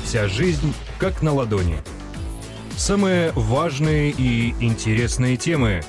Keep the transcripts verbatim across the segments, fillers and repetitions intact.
Вся жизнь как на ладони. Самые важные и интересные темы.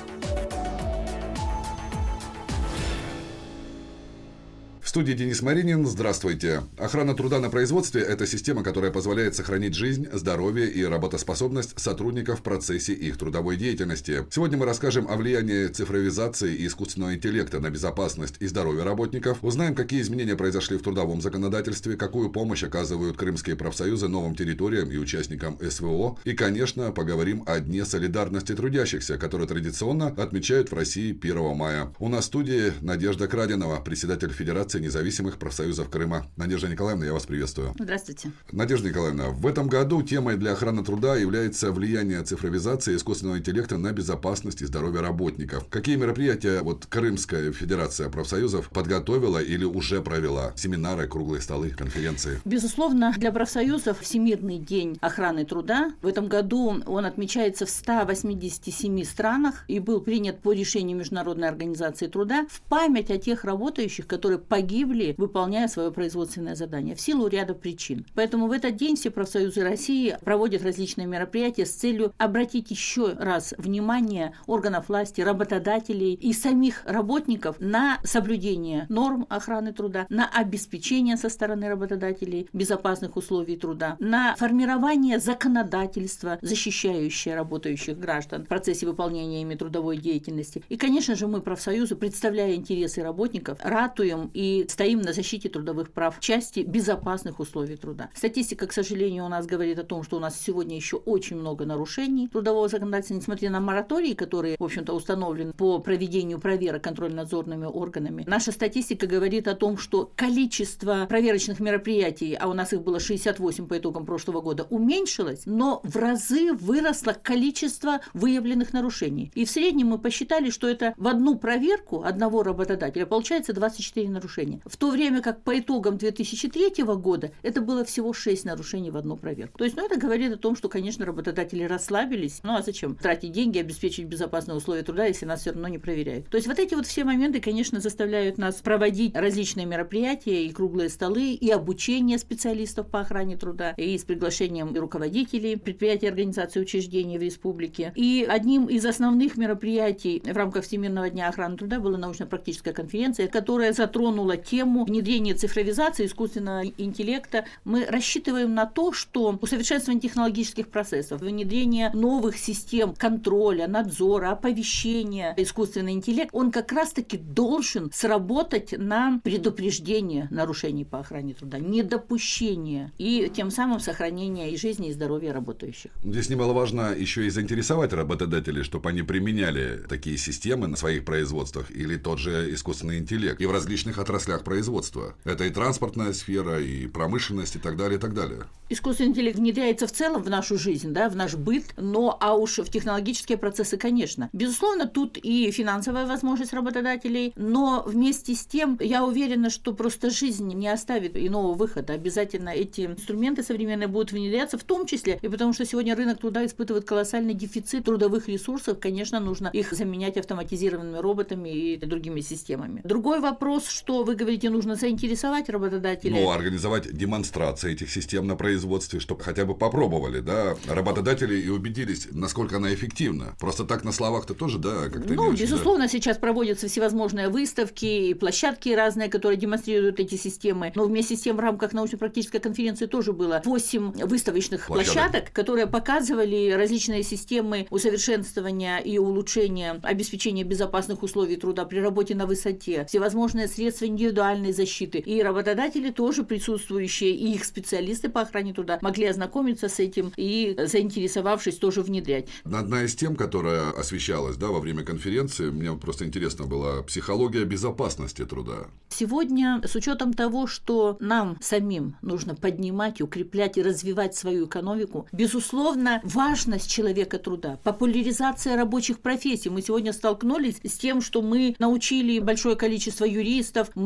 В студии Денис Маринин. Здравствуйте. Охрана труда на производстве – это система, которая позволяет сохранить жизнь, здоровье и работоспособность сотрудников в процессе их трудовой деятельности. Сегодня мы расскажем о влиянии цифровизации и искусственного интеллекта на безопасность и здоровье работников, узнаем, какие изменения произошли в трудовом законодательстве, какую помощь оказывают крымские профсоюзы новым территориям и участникам эс вэ о, и, конечно, поговорим о Дне солидарности трудящихся, который традиционно отмечают в России первого мая. У нас в студии Надежда Крадинова, председатель Федерации независимых профсоюзов Крыма. Надежда Николаевна, я вас приветствую. Здравствуйте. Надежда Николаевна, в этом году темой для охраны труда является влияние цифровизации и искусственного интеллекта на безопасность и здоровье работников. Какие мероприятия вот Крымская Федерация профсоюзов подготовила или уже провела? Семинары, круглые столы, конференции? Безусловно, для профсоюзов Всемирный день охраны труда. В этом году он отмечается в ста восьмидесяти семи странах и был принят по решению Международной организации труда в память о тех работающих, которые погибли погибли, выполняя свое производственное задание, в силу ряда причин. Поэтому в этот день все профсоюзы России проводят различные мероприятия с целью обратить еще раз внимание органов власти, работодателей и самих работников на соблюдение норм охраны труда, на обеспечение со стороны работодателей безопасных условий труда, на формирование законодательства, защищающее работающих граждан в процессе выполнения ими трудовой деятельности. И, конечно же, мы, профсоюзы, представляя интересы работников, ратуем и стоим на защите трудовых прав в части безопасных условий труда. Статистика, к сожалению, у нас говорит о том, что у нас сегодня еще очень много нарушений трудового законодательства, несмотря на моратории, которые, в общем-то, установлены по проведению проверок контрольно-надзорными органами. Наша статистика говорит о том, что количество проверочных мероприятий, а у нас их было шестьдесят восемь по итогам прошлого года, уменьшилось, но в разы выросло количество выявленных нарушений. И в среднем мы посчитали, что это в одну проверку одного работодателя получается двадцать четыре нарушения. В то время как по итогам две тысячи третьего года это было всего шесть нарушений в одну проверку. То есть, ну, это говорит о том, что, конечно, работодатели расслабились. Ну, а зачем тратить деньги, обеспечить безопасные условия труда, если нас все равно не проверяют? То есть, вот эти вот все моменты, конечно, заставляют нас проводить различные мероприятия, и круглые столы, и обучение специалистов по охране труда, и с приглашением руководителей предприятий, организаций, учреждений в республике. И одним из основных мероприятий в рамках Всемирного дня охраны труда была научно-практическая конференция, которая затронула тему внедрения цифровизации, искусственного интеллекта. Мы рассчитываем на то, что усовершенствование технологических процессов, внедрение новых систем контроля, надзора, оповещения, искусственный интеллект, он как раз-таки должен сработать на предупреждение нарушений по охране труда, недопущение и тем самым сохранение и жизни, и здоровья работающих. Здесь немаловажно еще и заинтересовать работодателей, чтобы они применяли такие системы на своих производствах или тот же искусственный интеллект и в различных отраслях производства. Это и транспортная сфера, и промышленность, и так далее, и так далее. Искусственный интеллект внедряется в целом в нашу жизнь, да, в наш быт, но а уж в технологические процессы, конечно. Безусловно, тут и финансовая возможность работодателей, но вместе с тем я уверена, что просто жизнь не оставит иного выхода. Обязательно эти инструменты современные будут внедряться, в том числе и потому, что сегодня рынок труда испытывает колоссальный дефицит трудовых ресурсов, конечно, нужно их заменять автоматизированными роботами и другими системами. Другой вопрос, что вы говорите, нужно заинтересовать работодателей. Ну, организовать демонстрации этих систем на производстве, чтобы хотя бы попробовали, да, работодатели и убедились, насколько она эффективна. Просто так на словах-то тоже, да, как-то Ну, не очень, безусловно, да. Сейчас проводятся всевозможные выставки и площадки разные, которые демонстрируют эти системы. Но вместе с тем в рамках научно-практической конференции тоже было восемь выставочных площадок, площадок, которые показывали различные системы усовершенствования и улучшения обеспечения безопасных условий труда при работе на высоте, всевозможные средства индивидуальной защиты. И работодатели тоже присутствующие, и их специалисты по охране труда могли ознакомиться с этим и, заинтересовавшись, тоже внедрять. Одна из тем, которая освещалась, да, во время конференции, мне просто интересно было психология безопасности труда. Сегодня, с учетом того, что нам самим нужно поднимать, укреплять и развивать свою экономику, безусловно, важность человека труда, популяризация рабочих профессий. Мы сегодня столкнулись с тем, что мы научили большое количество юристов, мы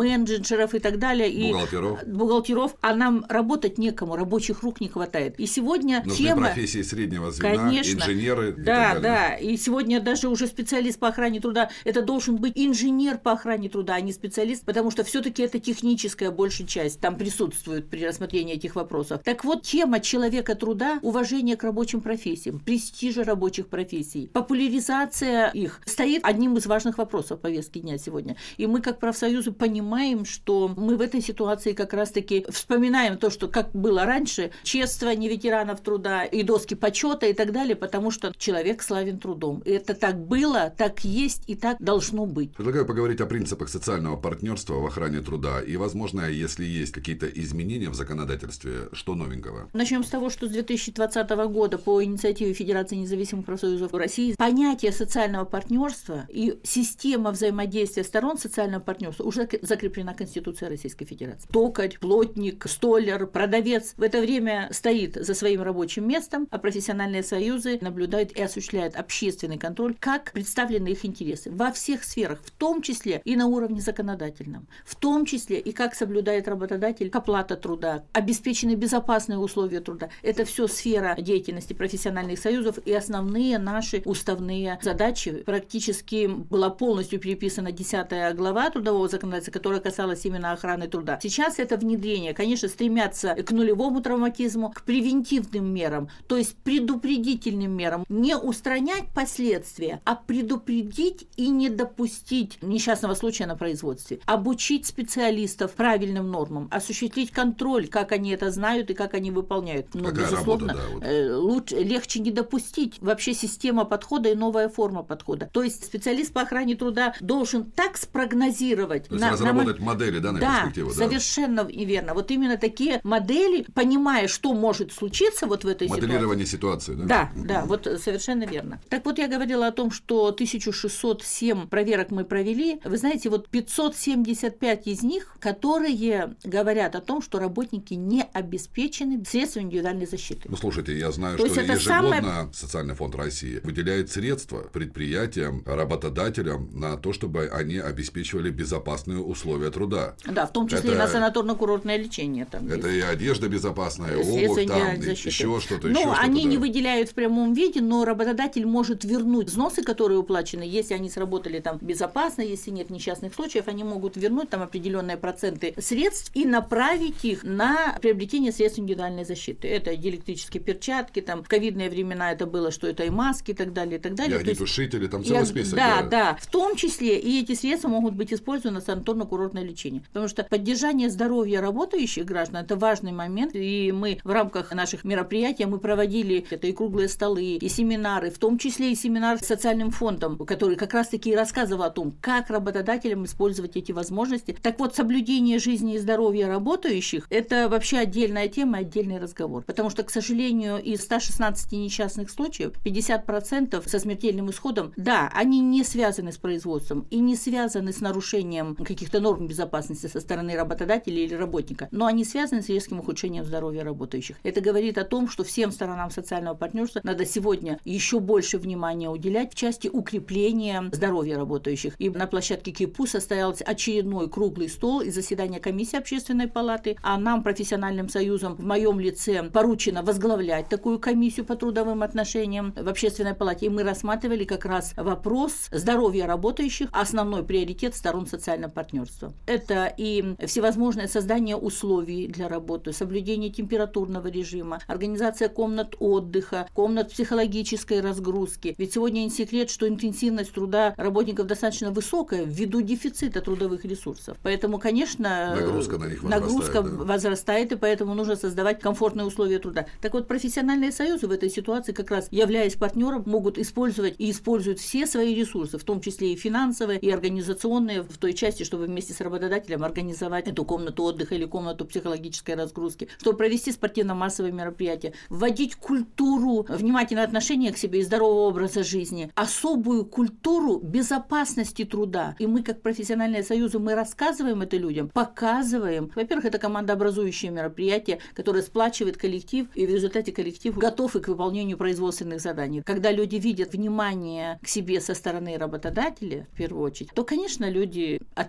менеджеров и так далее. Бухгалтеров. И бухгалтеров, а нам работать некому, рабочих рук не хватает. И сегодня нужны тема... профессии среднего звена, конечно, инженеры и да, так далее. Да, и сегодня даже уже специалист по охране труда, это должен быть инженер по охране труда, а не специалист, потому что все-таки это техническая большая часть, там присутствует при рассмотрении этих вопросов. Так вот, тема человека труда, уважение к рабочим профессиям, престижа рабочих профессий, популяризация их стоит одним из важных вопросов повестки дня сегодня. И мы, как профсоюзы, понимаем, что мы в этой ситуации как раз-таки вспоминаем то, что как было раньше, чествование ветеранов труда и доски почета и так далее, потому что человек славен трудом. И это так было, так есть и так должно быть. Предлагаю поговорить о принципах социального партнерства в охране труда и, возможно, если есть какие-то изменения в законодательстве, что новенького? Начнем с того, что с две тысячи двадцатого года по инициативе Федерации независимых профсоюзов России понятие социального партнерства и система взаимодействия сторон социального партнерства уже закреплена Конституцией Российской Федерации. Токарь, плотник, столяр, продавец в это время стоит за своим рабочим местом, а профессиональные союзы наблюдают и осуществляют общественный контроль, как представлены их интересы во всех сферах, в том числе и на уровне законодательном, в том числе и как соблюдает работодатель оплата труда, обеспечены безопасные условия труда. Это все сфера деятельности профессиональных союзов и основные наши уставные задачи. Практически была полностью переписана десятая глава трудового законодательства, которая касалась именно охраны труда. Сейчас это внедрение, конечно, стремятся к нулевому травматизму, к превентивным мерам, то есть предупредительным мерам, не устранять последствия, а предупредить и не допустить несчастного случая на производстве, обучить специалистов правильным нормам, осуществить контроль, как они это знают и как они выполняют. Но, Какая безусловно, работа, да, вот. лучше, легче не допустить. Вообще система подхода и новая форма подхода. То есть специалист по охране труда должен так спрогнозировать. То есть на, разработать на... модели, да, на да, перспективу. Да, совершенно верно. Вот именно такие модели, понимая, что может случиться вот в этой моделирование ситуации. ситуации, да? Да, да, вот совершенно верно. Так вот, я говорила о том, что тысяча шестьсот семь проверок мы провели. Вы знаете, вот пятьсот семьдесят пять из них, которые говорят о том, что работники не обеспечены средствами индивидуальной защиты. Ну, слушайте, я знаю, То что ежегодно самое... Социальный фонд России выделяет средства предприятиям, работодателям на то, чтобы они обеспечивали безопасные условия труда. Да, в том числе это... и на санаторно-курортное лечение. Там это есть. И одежда безопасная, и обувь, там, и еще что-то, ну, еще что-то. они да. не выделяют в прямом виде, но работодатель может вернуть взносы, которые уплачены, если они сработали там безопасно, если нет несчастных случаев, они могут вернуть там определенные проценты средств и направить их на приобретение средств индивидуальной защиты. Это диэлектрические перчатки, там в ковидные времена это было, что это и маски и так далее, и так далее. И огнетушители, там целый я, список. Да, да, да. В том числе и эти средства могут быть использованы на санаторно-курортное лечение. Потому что поддержание здоровья работающих граждан – это важный момент. И мы в рамках наших мероприятий мы проводили это и круглые столы, и семинары, в том числе и семинар с социальным фондом, который как раз-таки и рассказывал о том, как работодателям использовать эти возможности. Так вот, соблюдение жизни и здоровья работающих – это вообще отдельная тема, отдельный разговор. Потому что, к сожалению, из ста шестнадцати несчастных случаев пятьдесят процентов со смертельным исходом, да, они не связаны с производством и не связаны с нарушением каких-то норм безопасности со стороны работодателя или работника, но они связаны с резким ухудшением здоровья работающих. Это говорит о том, что всем сторонам социального партнерства надо сегодня еще больше внимания уделять в части укрепления здоровья работающих. И на площадке КИПУ состоялся очередной круглый стол и заседание комиссии общественной палаты, а нам, профессиональным союзам, в моем лице поручено возглавлять такую комиссию по трудовым отношениям в общественной палате. И мы рассматривали как раз вопрос здоровья работающих, основной приоритет сторон социального партнерства. Это и всевозможное создание условий для работы, соблюдение температурного режима, организация комнат отдыха, комнат психологической разгрузки. Ведь сегодня не секрет, что интенсивность труда работников достаточно высокая ввиду дефицита трудовых ресурсов. Поэтому, конечно, нагрузка на них возрастает, нагрузка да. возрастает, и поэтому нужно создавать комфортные условия труда. Так вот, профессиональные союзы в этой ситуации, как раз являясь партнером, могут использовать и используют все свои ресурсы, в том числе и финансовые, и организационные, в той части, чтобы вместе с работодателем организовать эту комнату отдыха или комнату психологической разгрузки, чтобы провести спортивно-массовые мероприятия, вводить культуру внимательного отношения к себе и здорового образа жизни, особую культуру безопасности труда. И мы, как профессиональные союзы, мы рассказываем это людям, показываем. Во-первых, это командообразующее мероприятие, которое сплачивает коллектив, и в результате коллектив готов и к выполнению производственных заданий. Когда люди видят внимание к себе со стороны работодателя, в первую очередь, то, конечно, люди отвечают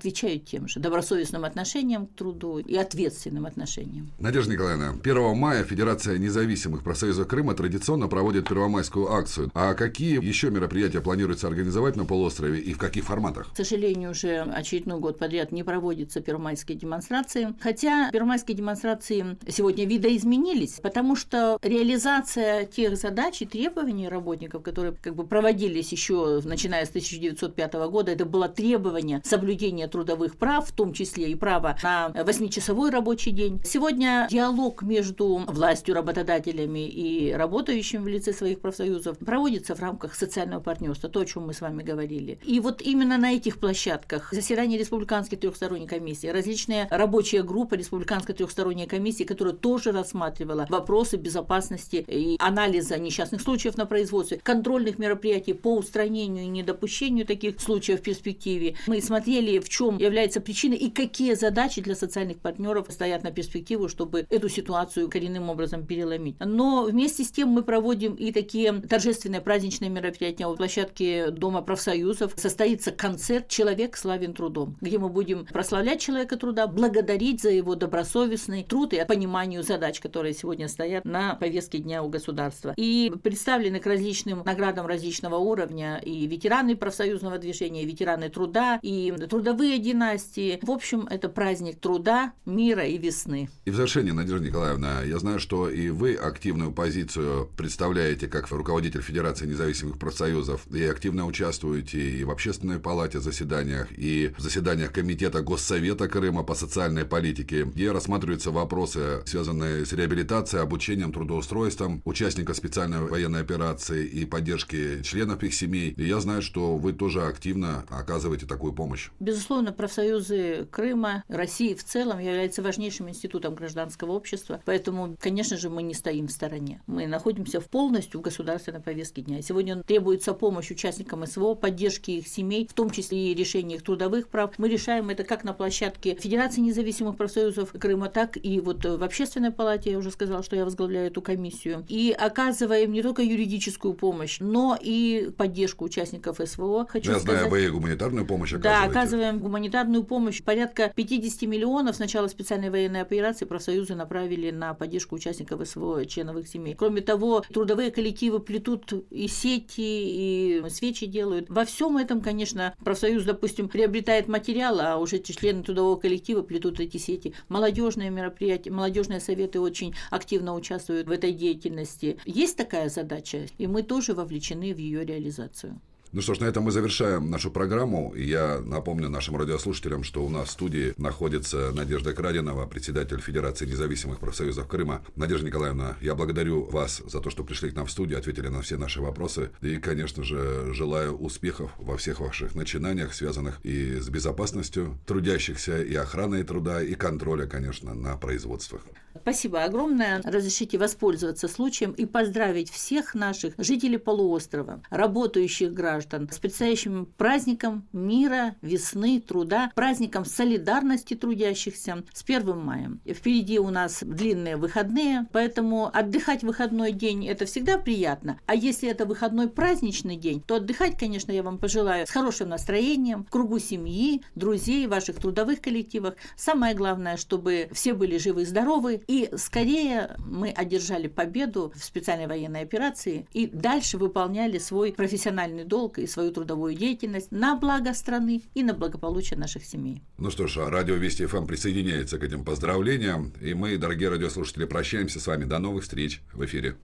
тем же: добросовестным отношением к труду и ответственным отношением. Надежда Николаевна, первого мая Федерация независимых профсоюзов Крыма традиционно проводит первомайскую акцию. А какие еще мероприятия планируется организовать на полуострове и в каких форматах? К сожалению, уже очередной год подряд не проводятся первомайские демонстрации. Хотя первомайские демонстрации сегодня видоизменились, потому что реализация тех задач и требований работников, которые как бы проводились еще начиная с тысяча девятьсот пятого года, это было требование соблюдения трудовых прав, в том числе и права на восьмичасовой рабочий день. Сегодня диалог между властью, работодателями и работающими в лице своих профсоюзов проводится в рамках социального партнерства, то, о чем мы с вами говорили. И вот именно на этих площадках заседания республиканской трехсторонней комиссии, различные рабочие группы республиканской трехсторонней комиссии, которая тоже рассматривала вопросы безопасности и анализа несчастных случаев на производстве, контрольных мероприятий по устранению и недопущению таких случаев в перспективе. Мы смотрели, в чем является причина и какие задачи для социальных партнеров стоят на перспективу, чтобы эту ситуацию коренным образом переломить. Но вместе с тем мы проводим и такие торжественные праздничные мероприятия. У площадки Дома профсоюзов состоится концерт «Человек славен трудом», где мы будем прославлять человека труда, благодарить за его добросовестный труд и пониманию задач, которые сегодня стоят на повестке дня у государства. И представлены к различным наградам различного уровня и ветераны профсоюзного движения, и ветераны труда, и трудовые династии. В общем, это праздник труда, мира и весны. И в завершение, Надежда Николаевна, я знаю, что и вы активную позицию представляете как руководитель Федерации независимых профсоюзов, и активно участвуете и в Общественной палате заседаниях, и в заседаниях Комитета Госсовета Крыма по социальной политике, где рассматриваются вопросы, связанные с реабилитацией, обучением, трудоустройством участников специальной военной операции и поддержки членов их семей. И я знаю, что вы тоже активно оказываете такую помощь. Безусловно, профсоюзы Крыма, России в целом являются важнейшим институтом гражданского общества, поэтому, конечно же, мы не стоим в стороне. Мы находимся в полностью в государственной повестке дня. Сегодня требуется помощь участникам СВО, поддержки их семей, в том числе и решение их трудовых прав. Мы решаем это как на площадке Федерации независимых профсоюзов Крыма, так и вот в Общественной палате, я уже сказала, что я возглавляю эту комиссию, и оказываем не только юридическую помощь, но и поддержку участников СВО. Хочу я сказать, знаю, вы и гуманитарную помощь Да, оказываете. оказываем гуманитарную помощь. Порядка пятьдесят миллионов с начала специальной военной операции профсоюзы направили на поддержку участников СВО, членов их семей. Кроме того, трудовые коллективы плетут и сети, и свечи делают. Во всем этом, конечно, профсоюз, допустим, приобретает материал, а уже члены трудового коллектива плетут эти сети. Молодежные мероприятия, молодежные советы очень активно участвуют в этой деятельности. Есть такая задача, и мы тоже вовлечены в ее реализацию. Ну что ж, на этом мы завершаем нашу программу. Я напомню нашим радиослушателям, что у нас в студии находится Надежда Крадинова, председатель Федерации независимых профсоюзов Крыма. Надежда Николаевна, я благодарю вас за то, что пришли к нам в студию, ответили на все наши вопросы. И, конечно же, желаю успехов во всех ваших начинаниях, связанных и с безопасностью трудящихся, и охраной труда, и контроля, конечно, на производствах. Спасибо огромное. Разрешите воспользоваться случаем и поздравить всех наших жителей полуострова, работающих граждан с предстоящим праздником мира, весны, труда, праздником солидарности трудящихся с первым маем. Впереди у нас длинные выходные, поэтому отдыхать в выходной день – это всегда приятно. А если это выходной праздничный день, то отдыхать, конечно, я вам пожелаю с хорошим настроением, в кругу семьи, друзей, ваших трудовых коллективах. Самое главное, чтобы все были живы и здоровы, и скорее мы одержали победу в специальной военной операции и дальше выполняли свой профессиональный долг и свою трудовую деятельность на благо страны и на благополучие наших семей. Ну что ж, радио Вести ФМ присоединяется к этим поздравлениям, и мы, дорогие радиослушатели, прощаемся с вами. До новых встреч в эфире.